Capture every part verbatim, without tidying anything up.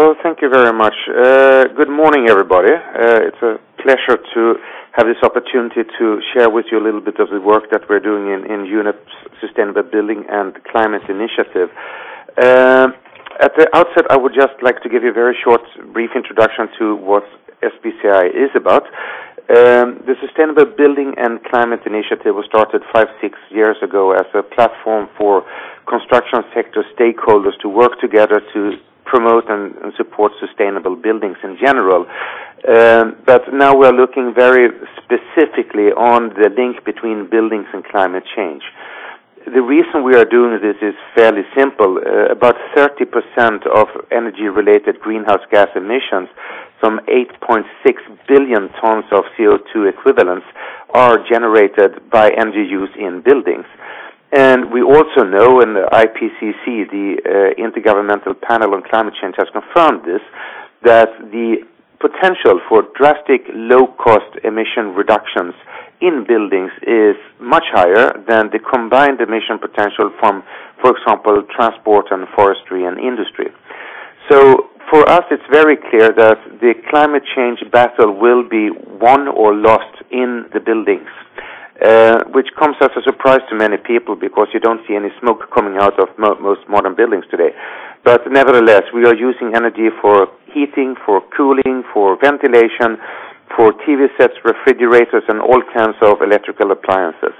Well, thank you very much. Uh, good morning, everybody. Uh, it's a pleasure to have this opportunity to share with you a little bit of the work that we're doing in, in UNEP's Sustainable Building and Climate Initiative. Uh, at the outset, I would just like to give you a very short, brief introduction to what S B C I is about. Um, the Sustainable Building and Climate Initiative was started five, six years ago as a platform for construction sector stakeholders to work together to promote and, and support sustainable buildings in general. Um, but now we're looking very specifically on the link between buildings and climate change. The reason we are doing this is fairly simple. Uh, about thirty percent of energy-related greenhouse gas emissions, some eight point six billion tons of C O two equivalents, are generated by energy use in buildings. And we also know, and the I P C C, the uh, Intergovernmental Panel on Climate Change, has confirmed this, that the potential for drastic low-cost emission reductions in buildings is much higher than the combined emission potential from, for example, transport and forestry and industry. So for us, it's very clear that the climate change battle will be won or lost in the buildings. Uh, which comes as a surprise to many people because you don't see any smoke coming out of mo- most modern buildings today. But nevertheless, we are using energy for heating, for cooling, for ventilation, for T V sets, refrigerators, and all kinds of electrical appliances.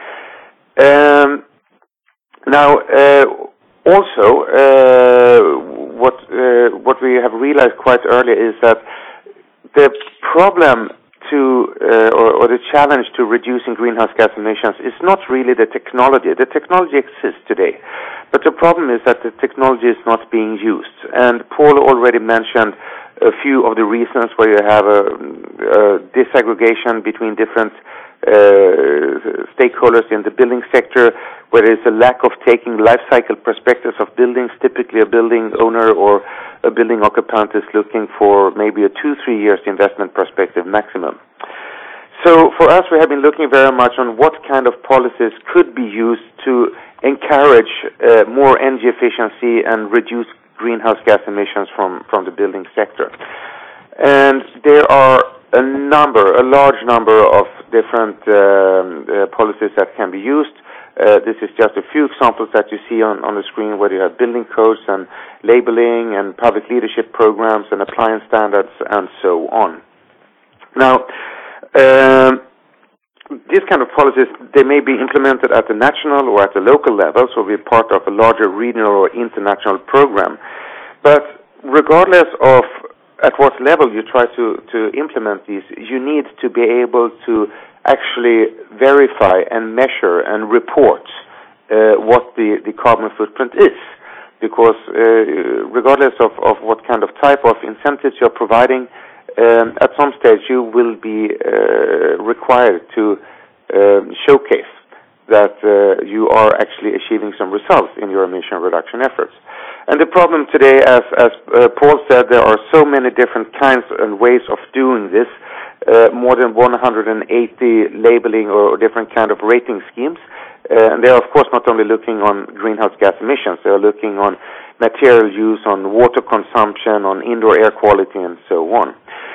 Um, now, uh, also, uh, what uh, what we have realized quite early is that the problem to uh, or, or the challenge to reducing greenhouse gas emissions is not really the technology. The technology exists today, but the problem is that the technology is not being used. And Paul already mentioned a few of the reasons where you have a, a disaggregation between different uh, stakeholders in the building sector, where there is a lack of taking life cycle perspectives of buildings. Typically, a building owner or a building occupant is looking for maybe a two, three years investment perspective maximum. So for us, we have been looking very much on what kind of policies could be used to encourage uh, more energy efficiency and reduce greenhouse gas emissions from, from the building sector. And there are a number, a large number of different um, uh, policies that can be used. Uh, this is just a few examples that you see on, on the screen, where you have building codes and labeling and public leadership programs and appliance standards and so on. Now, um, these kind of policies, they may be implemented at the national or at the local level, so be part of a larger regional or international program. But regardless of at what level you try to, to implement these, you need to be able to actually verify and measure and report uh, what the, the carbon footprint is. Because uh, regardless of, of what kind of type of incentives you're providing, um, at some stage you will be uh, required to um, showcase that uh, you are actually achieving some results in your emission reduction efforts. And the problem today, as, as uh, Paul said, there are so many different kinds and ways of doing this. Uh, more than one hundred eighty labeling or different kind of rating schemes. Uh, and they are, of course, not only looking on greenhouse gas emissions, they are looking on material use, on water consumption, on indoor air quality, and so on.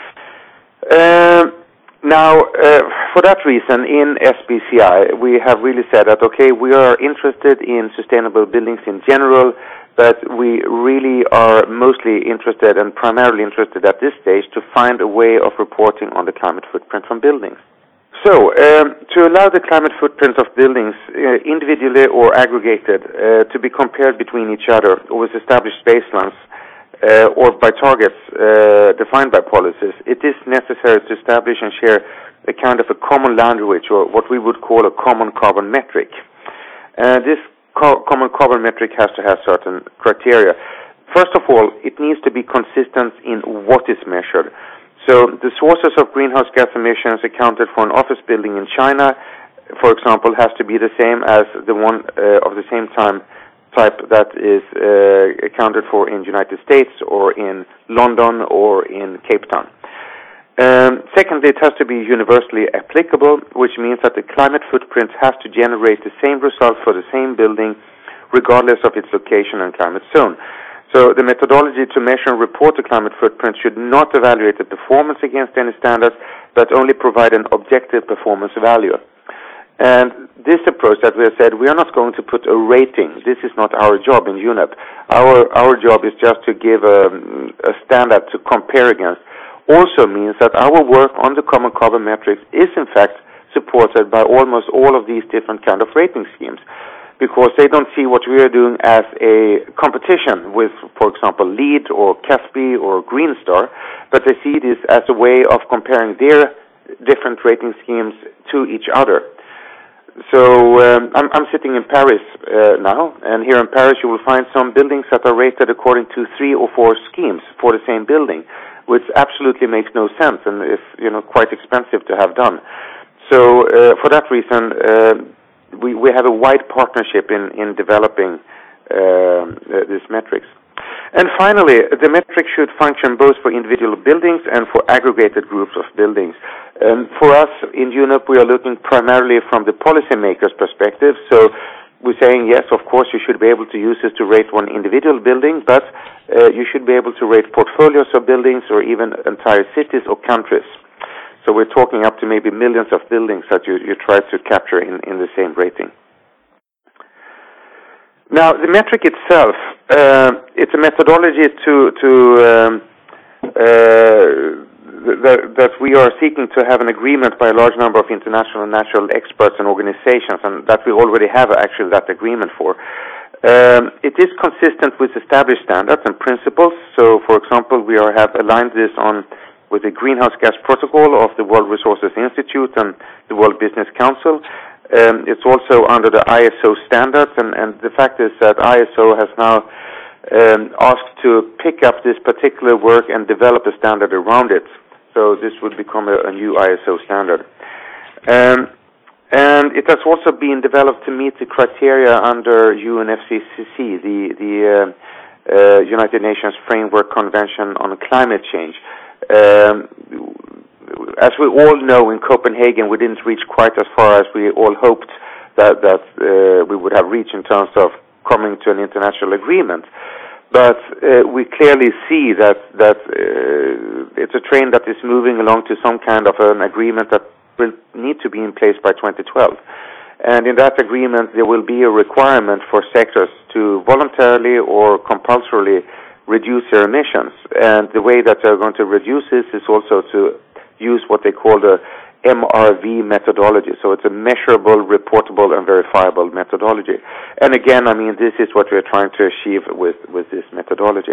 Uh, now, uh, for that reason, in S B C I, we have really said that, okay, we are interested in sustainable buildings in general, but we really are mostly interested and primarily interested at this stage to find a way of reporting on the climate footprint from buildings. So, um, to allow the climate footprint of buildings, uh, individually or aggregated, uh, to be compared between each other with established baselines uh, or by targets uh, defined by policies, it is necessary to establish and share a kind of a common language, or what we would call a common carbon metric. Uh, this common carbon metric has to have certain criteria. First of all, it needs to be consistent in what is measured. So the sources of greenhouse gas emissions accounted for an office building in China, for example, has to be the same as the one uh, of the same time type that is uh, accounted for in the United States or in London or in Cape Town. Um, secondly, it has to be universally applicable, which means that the climate footprint has to generate the same result for the same building, regardless of its location and climate zone. So the methodology to measure and report the climate footprint should not evaluate the performance against any standards, but only provide an objective performance value. And this approach that we have said, we are not going to put a rating. This is not our job in U N E P. Our, our job is just to give a, a standard to compare against. Also means that our work on the common carbon metrics is in fact supported by almost all of these different kind of rating schemes, because they don't see what we are doing as a competition with, for example, LEED or C A S B or Green Star, but they see this as a way of comparing their different rating schemes to each other. So um, I'm, I'm sitting in Paris uh, now, and here in Paris you will find some buildings that are rated according to three or four schemes for the same building, which absolutely makes no sense and is, you know, quite expensive to have done. So uh, for that reason, uh, we, we have a wide partnership in, in developing uh, these metrics. And finally, the metric should function both for individual buildings and for aggregated groups of buildings. Um, for us in U N E P, we are looking primarily from the policymakers' perspective. So we're saying, yes, of course, you should be able to use this to rate one individual building, but uh, you should be able to rate portfolios of buildings or even entire cities or countries. So we're talking up to maybe millions of buildings that you, you try to capture in, in the same rating. Now, the metric itself, uh, it's a methodology to, to um, uh, that, that we are seeking to have an agreement by a large number of international and national experts and organizations, and that we already have actually that agreement for. Um, it is consistent with established standards and principles. So, for example, we are, have aligned this on with the Greenhouse Gas Protocol of the World Resources Institute and the World Business Council. Um, it's also under the I S O standards, and, and the fact is that I S O has now um, asked to pick up this particular work and develop a standard around it. So this would become a, a new I S O standard. Um, and it has also been developed to meet the criteria under U N F C C C, the, the uh, uh, United Nations Framework Convention on Climate Change. Um, as we all know, in Copenhagen, we didn't reach quite as far as we all hoped that, that uh, we would have reached in terms of coming to an international agreement. But uh, we clearly see that, that uh, it's a train that is moving along to some kind of an agreement that will need to be in place by twenty twelve. And in that agreement, there will be a requirement for sectors to voluntarily or compulsorily reduce their emissions. And the way that they're going to reduce this is also to use what they call the M R V methodology. So it's a measurable, reportable, and verifiable methodology. And again, I mean, this is what we're trying to achieve with, with this methodology.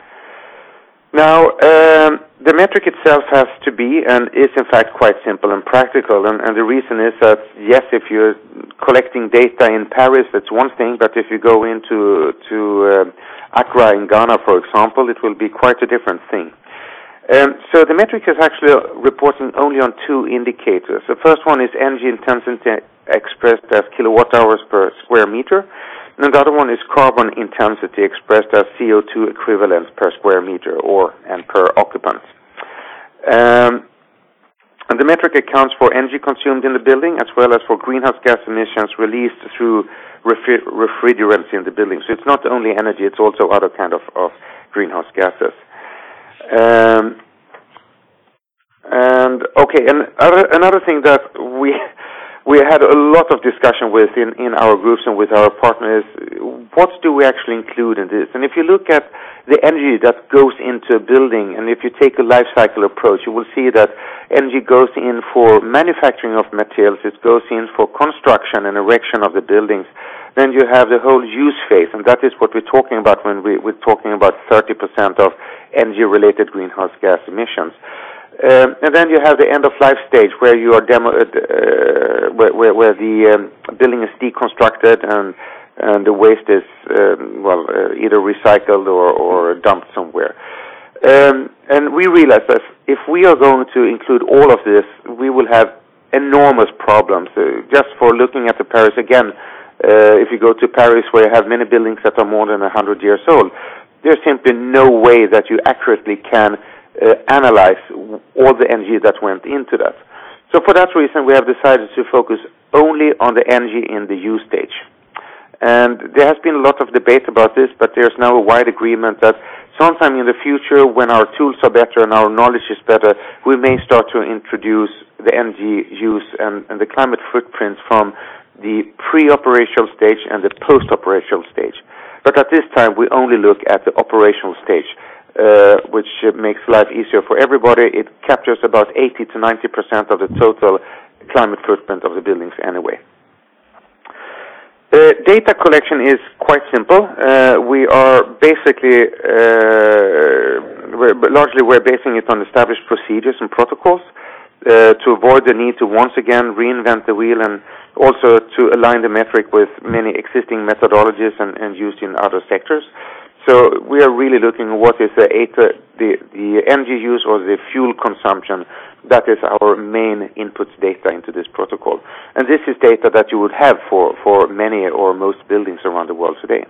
Now, um, the metric itself has to be and is in fact quite simple and practical. And, and the reason is that, yes, if you're collecting data in Paris, that's one thing, but if you go into to uh, Accra in Ghana, for example, it will be quite a different thing. Um, so the metric is actually reporting only on two indicators. The first one is energy intensity expressed as kilowatt hours per square meter. And the other one is carbon intensity expressed as C O two equivalents per square meter or and per occupant. Um, and the metric accounts for energy consumed in the building as well as for greenhouse gas emissions released through refri- refrigerants in the building. So it's not only energy, it's also other kind of, of greenhouse gases. Um, and okay, and other, another thing that we we had a lot of discussion with in, in our groups and with our partners, what do we actually include in this? And if you look at the energy that goes into a building, and if you take a life cycle approach, you will see that energy goes in for manufacturing of materials, it goes in for construction and erection of the buildings. Then you have the whole use phase, and that is what we're talking about when we, we're talking about thirty percent of energy-related greenhouse gas emissions. Um, and then you have the end-of-life stage where you are demo, uh, where, where, where the um, building is deconstructed and and the waste is um, well uh, either recycled or, or dumped somewhere. Um, and we realize that if we are going to include all of this, we will have enormous problems. Uh, just for looking at the Paris again, uh, if you go to Paris where you have many buildings that are more than one hundred years old, there's simply no way that you accurately can Uh, analyze all the energy that went into that. So for that reason, we have decided to focus only on the energy in the use stage. And there has been a lot of debate about this, but there's now a wide agreement that sometime in the future, when our tools are better and our knowledge is better, we may start to introduce the energy use and, and the climate footprints from the pre-operational stage and the post-operational stage. But at this time, we only look at the operational stage, uh, which uh, makes life easier for everybody. It captures about eighty to ninety percent of the total climate footprint of the buildings anyway. Uh, data collection is quite simple. Uh, we are basically, uh, we're, largely we're basing it on established procedures and protocols uh, to avoid the need to once again reinvent the wheel, and also to align the metric with many existing methodologies and, and used in other sectors. So we are really looking at what is the, the, the energy use or the fuel consumption. That is our main input data into this protocol. And this is data that you would have for, for many or most buildings around the world today.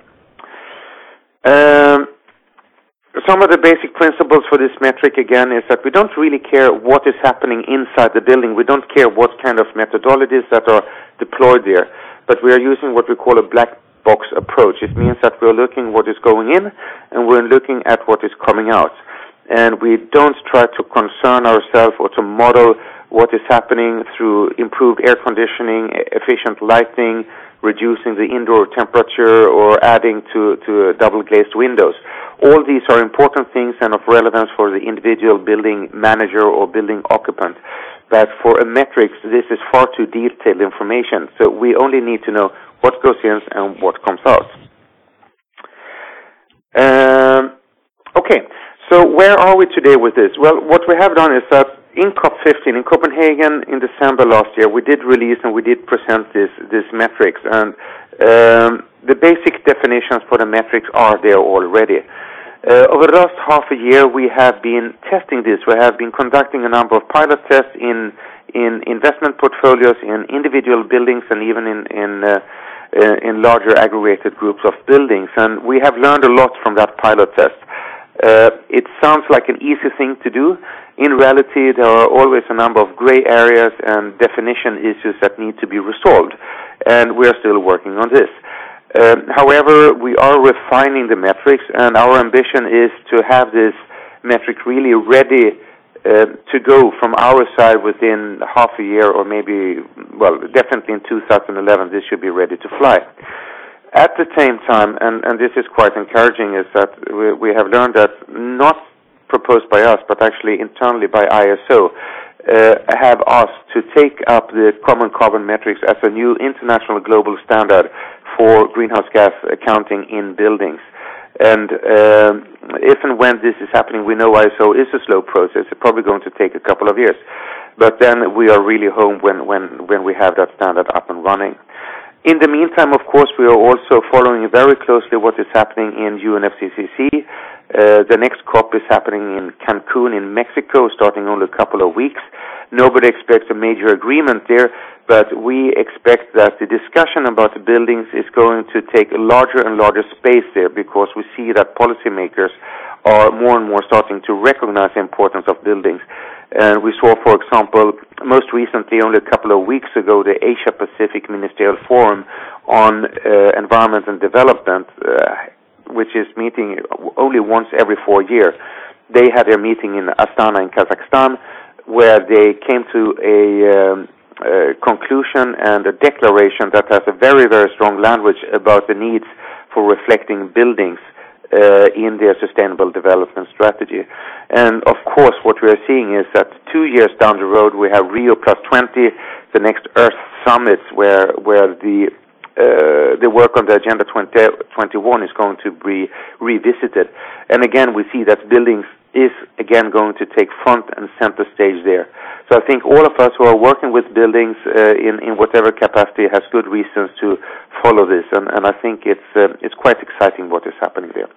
Um, some of the basic principles for this metric, again, is that we don't really care what is happening inside the building. We don't care what kind of methodologies that are deployed there. But we are using what we call a black box approach. It means that we're looking what is going in and we're looking at what is coming out. And we don't try to concern ourselves or to model what is happening through improved air conditioning, efficient lighting, reducing the indoor temperature, or adding to, to double-glazed windows. All these are important things and of relevance for the individual building manager or building occupant. But for a metrics, this is far too detailed information. So we only need to know what goes in and what comes out. Um, okay. So where are we today with this? Well, what we have done is that in COP fifteen in Copenhagen in December last year, we did release and we did present this this metrics, and um, the basic definitions for the metrics are there already. Uh, over the last half a year, we have been testing this. We have been conducting a number of pilot tests in in investment portfolios, in individual buildings, and even in in uh, in larger aggregated groups of buildings. And we have learned a lot from that pilot test. Uh, it sounds like an easy thing to do. In reality, there are always a number of gray areas and definition issues that need to be resolved, and we are still working on this. Um, however, we are refining the metrics, and our ambition is to have this metric really ready uh, to go from our side within half a year, or maybe, well, definitely in two thousand eleven, this should be ready to fly. At the same time, and, and this is quite encouraging, is that we, we have learned that, not proposed by us, but actually internally by I S O, uh, have asked to take up the common carbon metrics as a new international global standard for greenhouse gas accounting in buildings. And um, if and when this is happening, we know I S O is a slow process. It's probably going to take a couple of years. But then we are really home when, when, when we have that standard up and running. In the meantime, of course, we are also following very closely what is happening in U N F C C C. Uh, the next COP is happening in Cancun in Mexico, starting only a couple of weeks. Nobody expects a major agreement there, but we expect that the discussion about the buildings is going to take a larger and larger space there, because we see that policymakers are more and more starting to recognize the importance of buildings. And we saw, for example, most recently, only a couple of weeks ago, the Asia-Pacific Ministerial Forum on uh, Environment and Development, uh, which is meeting only once every four years. They had their meeting in Astana in Kazakhstan, where they came to a, um, a conclusion and a declaration that has a very, very strong language about the needs for reflecting buildings Uh, in their sustainable development strategy. And of course, what we are seeing is that two years down the road, we have Rio plus twenty, the next Earth summits, where where the uh, the work on the Agenda twenty twenty-one is going to be revisited. And again, we see that buildings is again going to take front and center stage there. So I think all of us who are working with buildings uh, in in whatever capacity has good reasons to follow this, and, and I think it's uh, it's quite exciting what is happening there.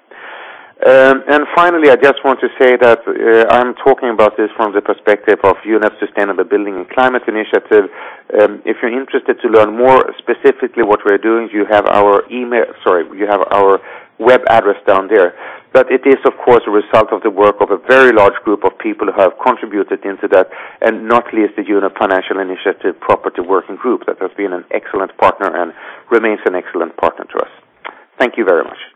Um, and finally, I just want to say that uh, I'm talking about this from the perspective of U N F's Sustainable Building and Climate Initiative. Um, if you're interested to learn more specifically what we're doing, you have our email, sorry, you have our web address down there. But it is, of course, a result of the work of a very large group of people who have contributed into that, and not least the UNEP Financial Initiative Property Working Group that has been an excellent partner and remains an excellent partner to us. Thank you very much.